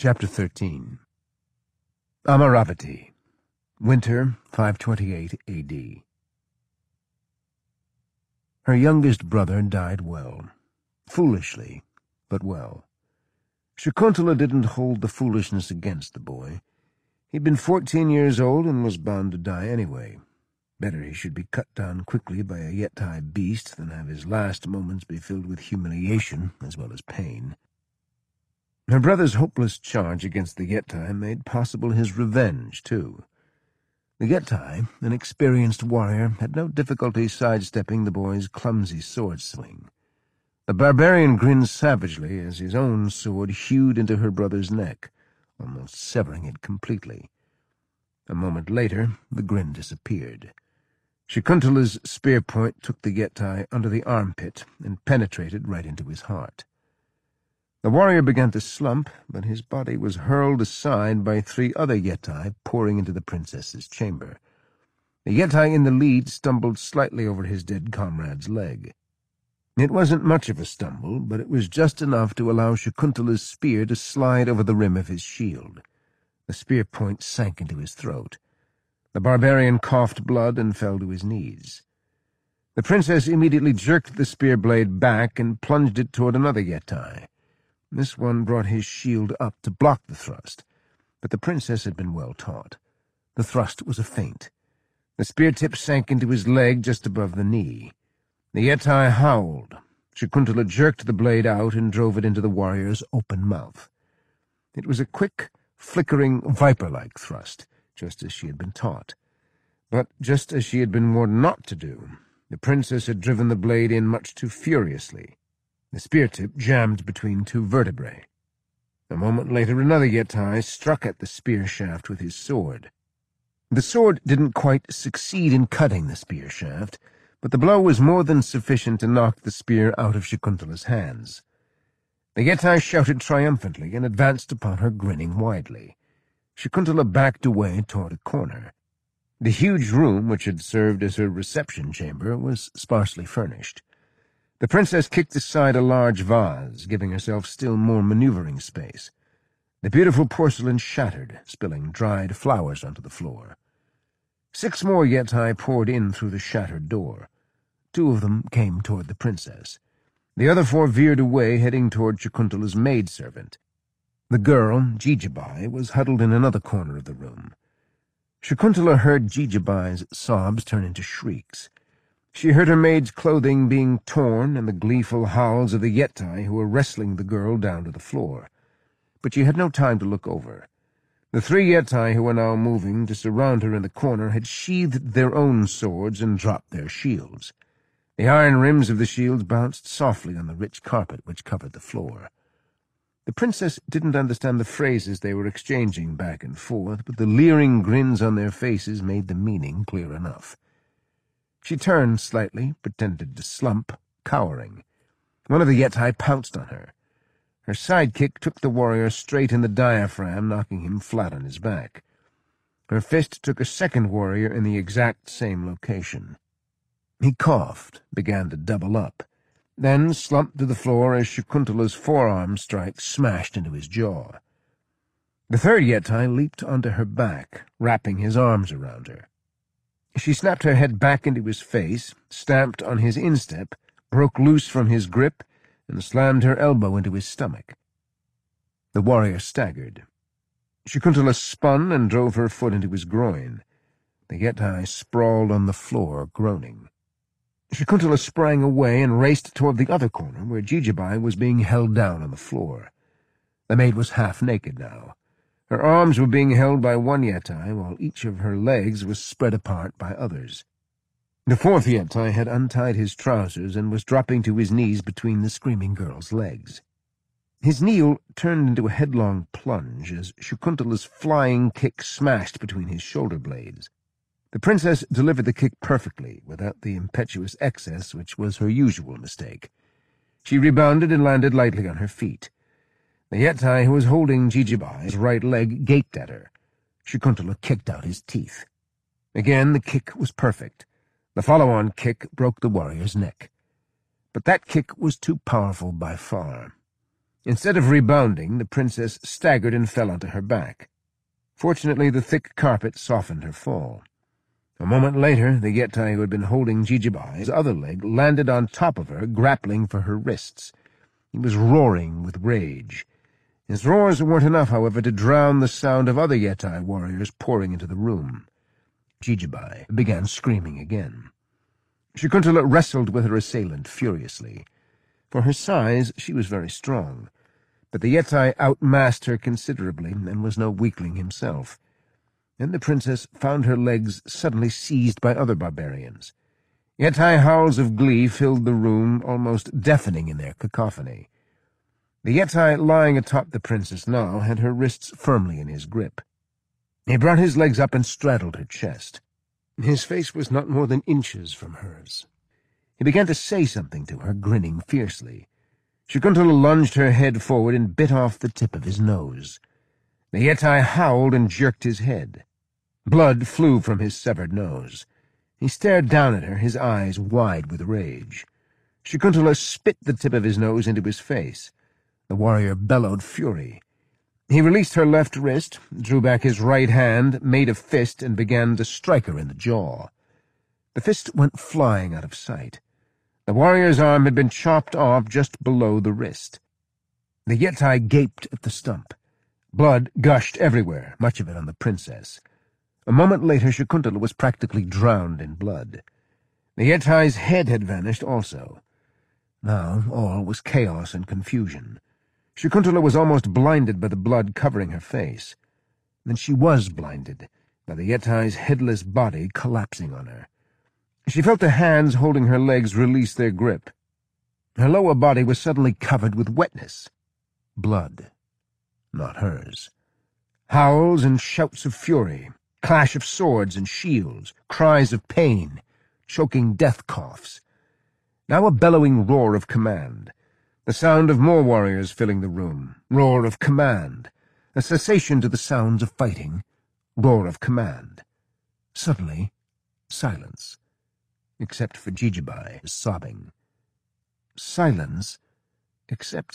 Chapter 13. Amaravati. Winter, 528 A.D. Her youngest brother died well. Foolishly, but well. Shakuntala didn't hold the foolishness against the boy. He'd been 14 years old and was bound to die anyway. Better he should be cut down quickly by a Yetai beast than have his last moments be filled with humiliation as well as pain. Her brother's hopeless charge against the Yetai made possible his revenge, too. The Yetai, an experienced warrior, had no difficulty sidestepping the boy's clumsy sword swing. The barbarian grinned savagely as his own sword hewed into her brother's neck, almost severing it completely. A moment later, the grin disappeared. Shakuntala's spear point took the Yetai under the armpit and penetrated right into his heart. The warrior began to slump, but his body was hurled aside by 3 other Yetai pouring into the princess's chamber. The Yetai in the lead stumbled slightly over his dead comrade's leg. It wasn't much of a stumble, but it was just enough to allow Shakuntala's spear to slide over the rim of his shield. The spear point sank into his throat. The barbarian coughed blood and fell to his knees. The princess immediately jerked the spear blade back and plunged it toward another Yetai. This one brought his shield up to block the thrust, but the princess had been well taught. The thrust was a feint. The spear tip sank into his leg just above the knee. The Yetai howled. Shakuntala jerked the blade out and drove it into the warrior's open mouth. It was a quick, flickering, viper-like thrust, just as she had been taught. But just as she had been warned not to do, the princess had driven the blade in much too furiously. The spear-tip jammed between 2 vertebrae. A moment later, another Yetai struck at the spear shaft with his sword. The sword didn't quite succeed in cutting the spear shaft, but the blow was more than sufficient to knock the spear out of Shakuntala's hands. The Yetai shouted triumphantly and advanced upon her, grinning widely. Shakuntala backed away toward a corner. The huge room, which had served as her reception chamber, was sparsely furnished. The princess kicked aside a large vase, giving herself still more maneuvering space. The beautiful porcelain shattered, spilling dried flowers onto the floor. 6 more Yetai poured in through the shattered door. 2 of them came toward the princess. The other 4 veered away, heading toward Shakuntala's maidservant. The girl, Jijabai, was huddled in another corner of the room. Shakuntala heard Jijabai's sobs turn into shrieks. She heard her maid's clothing being torn and the gleeful howls of the Yetai who were wrestling the girl down to the floor. But she had no time to look over. The 3 Yetai who were now moving to surround her in the corner had sheathed their own swords and dropped their shields. The iron rims of the shields bounced softly on the rich carpet which covered the floor. The princess didn't understand the phrases they were exchanging back and forth, but the leering grins on their faces made the meaning clear enough. She turned slightly, pretended to slump, cowering. One of the Yetai pounced on her. Her sidekick took the warrior straight in the diaphragm, knocking him flat on his back. Her fist took a second warrior in the exact same location. He coughed, began to double up, then slumped to the floor as Shakuntala's forearm strike smashed into his jaw. The 3rd Yetai leaped onto her back, wrapping his arms around her. She snapped her head back into his face, stamped on his instep, broke loose from his grip, and slammed her elbow into his stomach. The warrior staggered. Shakuntala spun and drove her foot into his groin. The Yetai sprawled on the floor, groaning. Shakuntala sprang away and raced toward the other corner, where Jijabai was being held down on the floor. The maid was half naked now. Her arms were being held by 1 Yetai, while each of her legs was spread apart by others. The 4th Yetai had untied his trousers and was dropping to his knees between the screaming girl's legs. His kneel turned into a headlong plunge as Shakuntala's flying kick smashed between his shoulder blades. The princess delivered the kick perfectly, without the impetuous excess which was her usual mistake. She rebounded and landed lightly on her feet. The Yetai who was holding Jijabai's right leg gaped at her. Shakuntala kicked out his teeth. Again the kick was perfect. The follow-on kick broke the warrior's neck. But that kick was too powerful by far. Instead of rebounding, the princess staggered and fell onto her back. Fortunately, the thick carpet softened her fall. A moment later, the Yetai who had been holding Jijibai's other leg landed on top of her, grappling for her wrists. He was roaring with rage. His roars weren't enough, however, to drown the sound of other Yetai warriors pouring into the room. Jijibai began screaming again. Shakuntala wrestled with her assailant furiously. For her size, she was very strong, but the Yetai outmassed her considerably and was no weakling himself. Then the princess found her legs suddenly seized by other barbarians. Yetai howls of glee filled the room, almost deafening in their cacophony. The Yetai lying atop the princess now had her wrists firmly in his grip. He brought his legs up and straddled her chest. His face was not more than inches from hers. He began to say something to her, grinning fiercely. Shakuntala lunged her head forward and bit off the tip of his nose. The Yetai howled and jerked his head. Blood flew from his severed nose. He stared down at her, his eyes wide with rage. Shakuntala spit the tip of his nose into his face. The warrior bellowed fury. He released her left wrist, drew back his right hand, made a fist, and began to strike her in the jaw. The fist went flying out of sight. The warrior's arm had been chopped off just below the wrist. The Yetai gaped at the stump. Blood gushed everywhere, much of it on the princess. A moment later, Shakuntala was practically drowned in blood. The Yetai's head had vanished also. Now all was chaos and confusion. Shakuntala was almost blinded by the blood covering her face. Then she was blinded by the Yetai's headless body collapsing on her. She felt the hands holding her legs release their grip. Her lower body was suddenly covered with wetness. Blood. Not hers. Howls and shouts of fury, clash of swords and shields, cries of pain, choking death coughs. Now a bellowing roar of command. The sound of more warriors filling the room. Roar of command. A cessation to the sounds of fighting. Roar of command. Suddenly, silence. Except for Jijibai sobbing. Silence, except...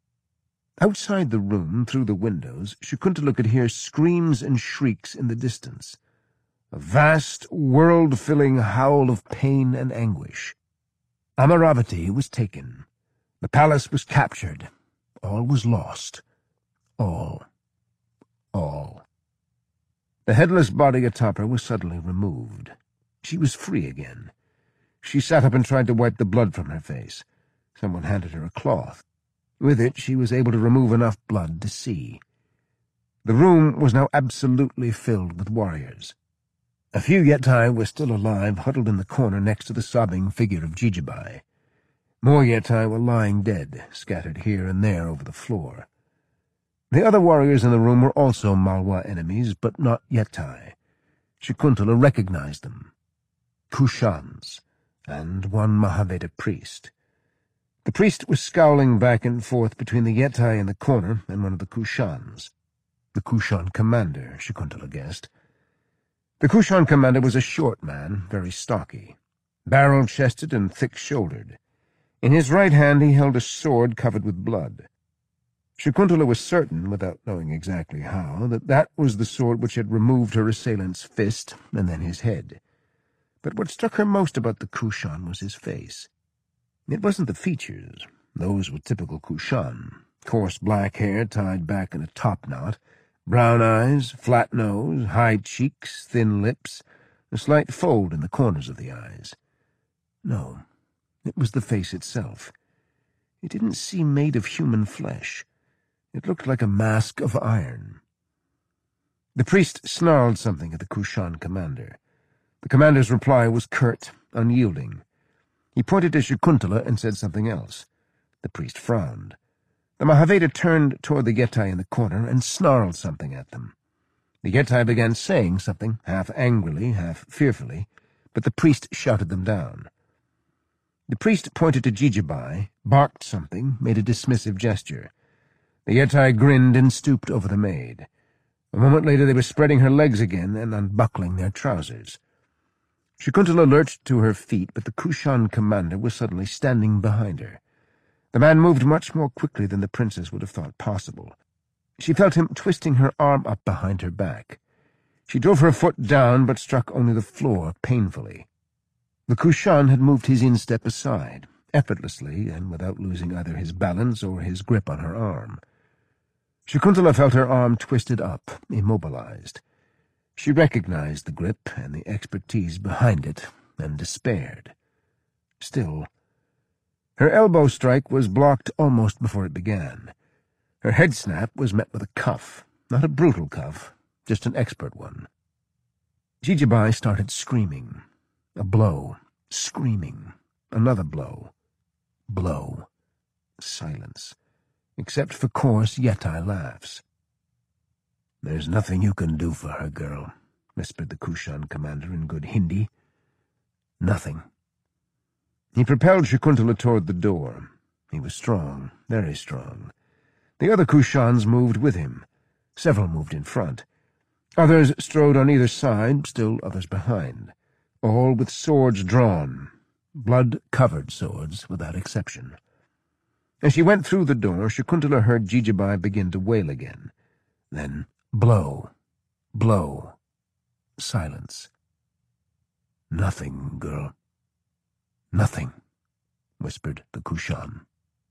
Outside the room, through the windows, Shakuntala could hear screams and shrieks in the distance. A vast, world-filling howl of pain and anguish. Amaravati was taken. The palace was captured. All was lost. All. The headless body atop her was suddenly removed. She was free again. She sat up and tried to wipe the blood from her face. Someone handed her a cloth. With it, she was able to remove enough blood to see. The room was now absolutely filled with warriors. A few Yetai were still alive, huddled in the corner next to the sobbing figure of Jijibai. More Yetai were lying dead, scattered here and there over the floor. The other warriors in the room were also Malwa enemies, but not Yetai. Shakuntala recognized them. Kushans, and one Mahaveda priest. The priest was scowling back and forth between the Yetai in the corner and one of the Kushans. The Kushan commander, Shakuntala guessed. The Kushan commander was a short man, very stocky, barrel-chested and thick-shouldered. In his right hand he held a sword covered with blood. Shakuntala was certain, without knowing exactly how, that that was the sword which had removed her assailant's fist and then his head. But what struck her most about the Kushan was his face. It wasn't the features. Those were typical Kushan. Coarse black hair tied back in a top-knot, brown eyes, flat nose, high cheeks, thin lips, a slight fold in the corners of the eyes. No. It was the face itself. It didn't seem made of human flesh. It looked like a mask of iron. The priest snarled something at the Kushan commander. The commander's reply was curt, unyielding. He pointed to Shakuntala and said something else. The priest frowned. The Mahaveda turned toward the Yetai in the corner and snarled something at them. The Yetai began saying something, half angrily, half fearfully, but the priest shouted them down. The priest pointed to Jijibai, barked something, made a dismissive gesture. The Yetai grinned and stooped over the maid. A moment later they were spreading her legs again and unbuckling their trousers. Shakuntala lurched to her feet, but the Kushan commander was suddenly standing behind her. The man moved much more quickly than the princess would have thought possible. She felt him twisting her arm up behind her back. She drove her foot down, but struck only the floor painfully. The Kushan had moved his instep aside, effortlessly and without losing either his balance or his grip on her arm. Shakuntala felt her arm twisted up, immobilized. She recognized the grip and the expertise behind it, and despaired. Still, her elbow strike was blocked almost before it began. Her head snap was met with a cuff, not a brutal cuff, just an expert one. Jijibai started screaming. A blow. Screaming. Another blow. Blow. Silence. Except for coarse Yetai laughs. "There's nothing you can do for her, girl," whispered the Kushan commander in good Hindi. "Nothing." He propelled Shakuntala toward the door. He was strong, very strong. The other Kushans moved with him. Several moved in front. Others strode on either side, still others behind. All with swords drawn, blood-covered swords without exception. As she went through the door, Shakuntala heard Jijibai begin to wail again. Then blow, blow, silence. "Nothing, girl. Nothing," whispered the Kushan.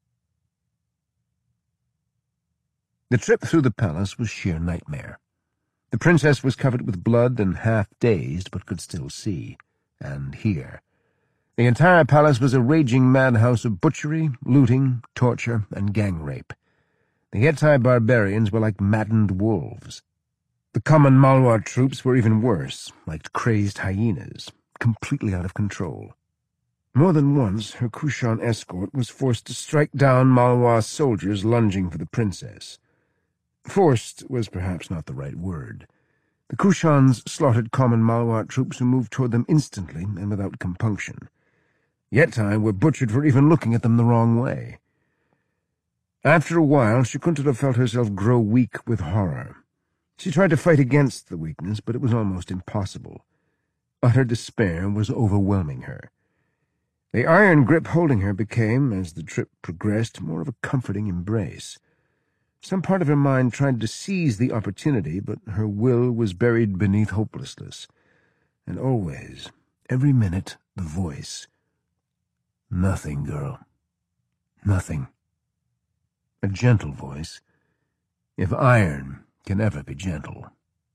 The trip through the palace was sheer nightmare. The princess was covered with blood and half-dazed, but could still see, and hear. The entire palace was a raging madhouse of butchery, looting, torture, and gang rape. The Yetai barbarians were like maddened wolves. The common Malwa troops were even worse, like crazed hyenas, completely out of control. More than once, her Kushan escort was forced to strike down Malwa soldiers lunging for the princess. Forced was perhaps not the right word. The Kushans slaughtered common Malwa troops who moved toward them instantly and without compunction. Yetai were butchered for even looking at them the wrong way. After a while, Shakuntala felt herself grow weak with horror. She tried to fight against the weakness, but it was almost impossible. Utter despair was overwhelming her. The iron grip holding her became, as the trip progressed, more of a comforting embrace. Some part of her mind tried to seize the opportunity, but her will was buried beneath hopelessness. And always, every minute, the voice. "Nothing, girl. Nothing." A gentle voice, if iron can ever be gentle.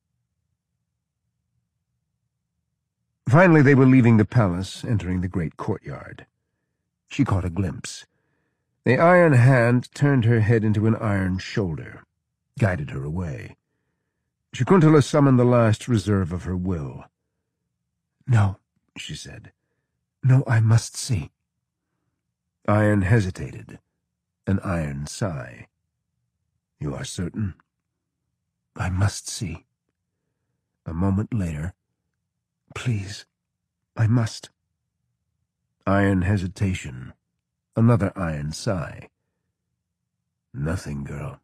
Finally they were leaving the palace, entering the great courtyard. She caught a glimpse. The iron hand turned her head into an iron shoulder, guided her away. Shakuntala summoned the last reserve of her will. "No," she said. "No, I must see." Iron hesitated, an iron sigh. "You are certain?" "I must see." A moment later, "Please, I must." Iron hesitation, another iron sigh. "Nothing, girl.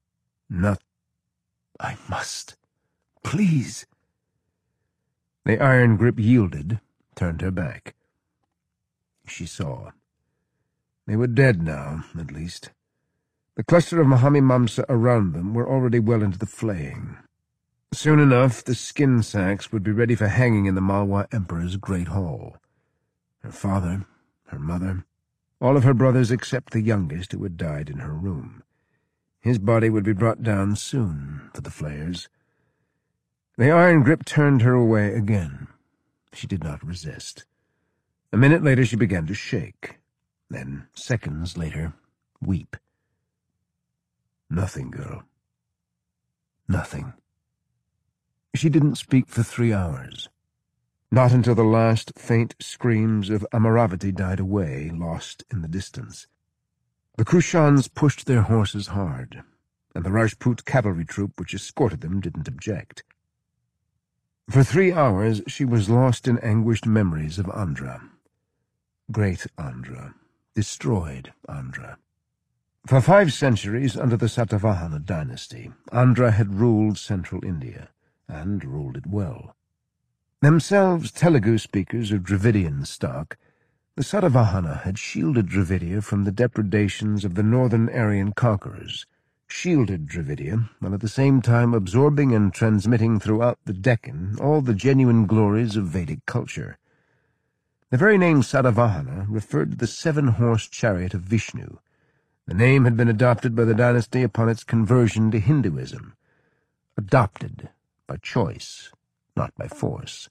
I must. Please." The iron grip yielded, turned her back. She saw. They were dead now, at least. The cluster of Mahami Mamsa around them were already well into the flaying. Soon enough, the skin sacks would be ready for hanging in the Malwa Emperor's great hall. Her father, her mother, all of her brothers except the youngest who had died in her room. His body would be brought down soon for the flayers. The iron grip turned her away again. She did not resist. A minute later she began to shake. Then, seconds later, weep. "Nothing, girl. Nothing." She didn't speak for 3 hours. Not until the last faint screams of Amaravati died away, lost in the distance. The Kushans pushed their horses hard, and the Rajput cavalry troop which escorted them didn't object. For 3 hours she was lost in anguished memories of Andhra. Great Andhra. Destroyed Andhra. For 5 centuries under the Satavahana dynasty, Andhra had ruled central India, and ruled it well. Themselves Telugu speakers of Dravidian stock, The Satavahana had shielded Dravidia from the depredations of the northern Aryan conquerors, shielded Dravidia, while at the same time absorbing and transmitting throughout the Deccan all the genuine glories of Vedic culture. The very name Satavahana referred to the 7-horse chariot of Vishnu. The name had been adopted by the dynasty upon its conversion to Hinduism. Adopted by choice, not by force.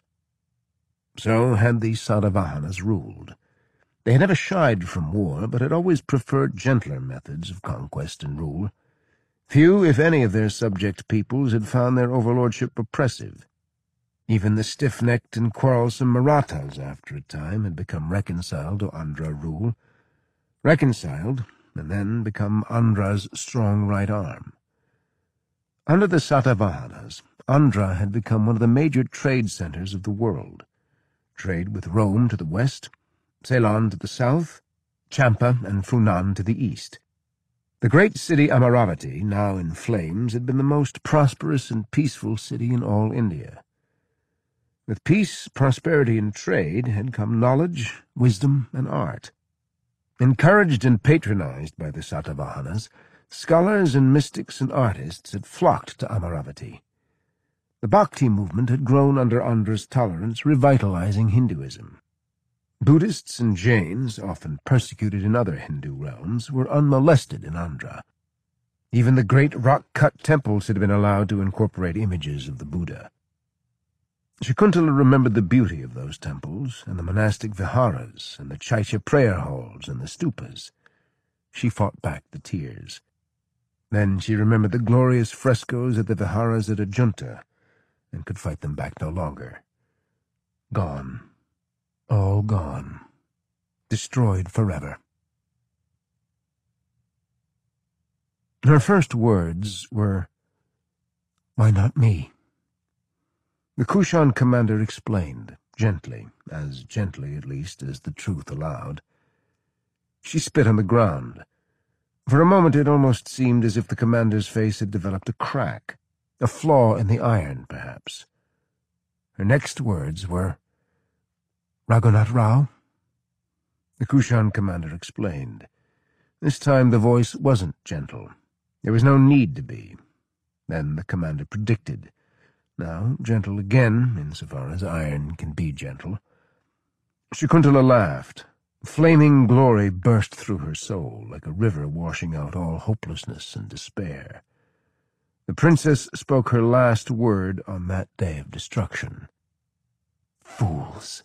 So had the Satavahanas ruled. They had never shied from war, but had always preferred gentler methods of conquest and rule. Few, if any, of their subject peoples had found their overlordship oppressive. Even the stiff-necked and quarrelsome Marathas, after a time, had become reconciled to Andhra rule. Reconciled, and then become Andra's strong right arm. Under the Satavahanas, Andhra had become one of the major trade centers of the world. Trade with Rome to the west, Ceylon to the south, Champa and Funan to the east. The great city Amaravati, now in flames, had been the most prosperous and peaceful city in all India. With peace, prosperity, and trade had come knowledge, wisdom, and art. Encouraged and patronized by the Satavahanas, scholars and mystics and artists had flocked to Amaravati. The Bhakti movement had grown under Andra's tolerance, revitalizing Hinduism. Buddhists and Jains, often persecuted in other Hindu realms, were unmolested in Andhra. Even the great rock-cut temples had been allowed to incorporate images of the Buddha. Shakuntala remembered the beauty of those temples, and the monastic viharas, and the Chaitya prayer halls, and the stupas. She fought back the tears. Then she remembered the glorious frescoes at the viharas at Ajunta, and could fight them back no longer. Gone. All gone. Destroyed forever. Her first words were, "Why not me?" The Kushan commander explained, gently, as gently at least as the truth allowed. She spit on the ground. For a moment it almost seemed as if the commander's face had developed a crack, a flaw in the iron, perhaps. Her next words were, "Raghunath Rao?" The Kushan commander explained. This time the voice wasn't gentle. There was no need to be. Then the commander predicted. Now gentle again, insofar as iron can be gentle. Shakuntala laughed. Flaming glory burst through her soul, like a river washing out all hopelessness and despair. The princess spoke her last word on that day of destruction. Fools.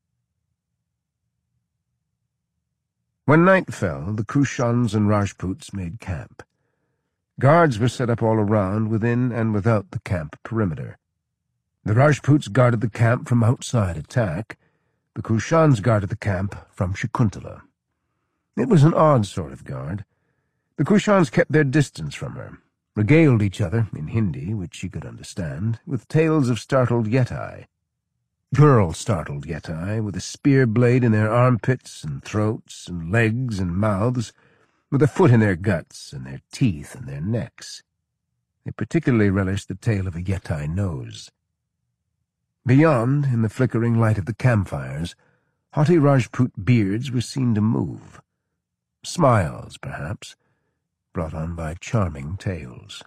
When night fell, the Kushans and Rajputs made camp. Guards were set up all around, within and without the camp perimeter. The Rajputs guarded the camp from outside attack. The Kushans guarded the camp from Shakuntala. It was an odd sort of guard. The Kushans kept their distance from her, regaled each other, in Hindi, which she could understand, with tales of startled Yetai. Girl-startled Yetai, with a spear blade in their armpits and throats and legs and mouths, with a foot in their guts and their teeth and their necks. They particularly relished the tale of a Yetai nose. Beyond, in the flickering light of the campfires, haughty Rajput beards were seen to move. Smiles, perhaps, brought on by charming tales.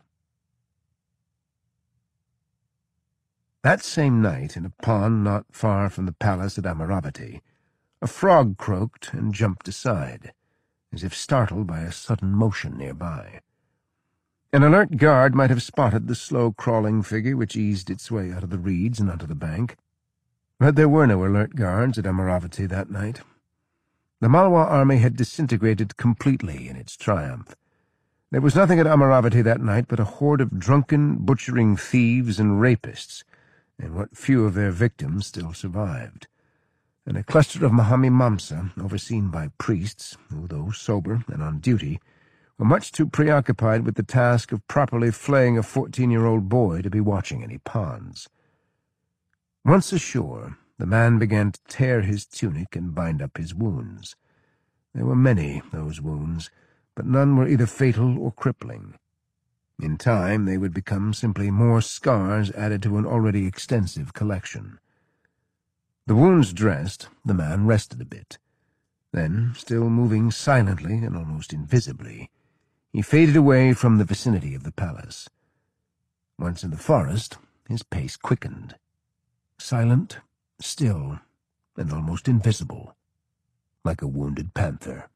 That same night, in a pond not far from the palace at Amaravati, a frog croaked and jumped aside, as if startled by a sudden motion nearby. An alert guard might have spotted the slow-crawling figure which eased its way out of the reeds and onto the bank. But there were no alert guards at Amaravati that night. The Malwa army had disintegrated completely in its triumph. There was nothing at Amaravati that night but a horde of drunken, butchering thieves and rapists, and what few of their victims still survived, and a cluster of Mahamimamsa, overseen by priests, who, though sober and on duty, were much too preoccupied with the task of properly flaying a 14-year-old boy to be watching any ponds. Once ashore, the man began to tear his tunic and bind up his wounds. There were many, those wounds, but none were either fatal or crippling. In time they would become simply more scars added to an already extensive collection. The wounds dressed, the man rested a bit. Then, still moving silently and almost invisibly, he faded away from the vicinity of the palace. Once in the forest, his pace quickened. Silent, still, and almost invisible, like a wounded panther.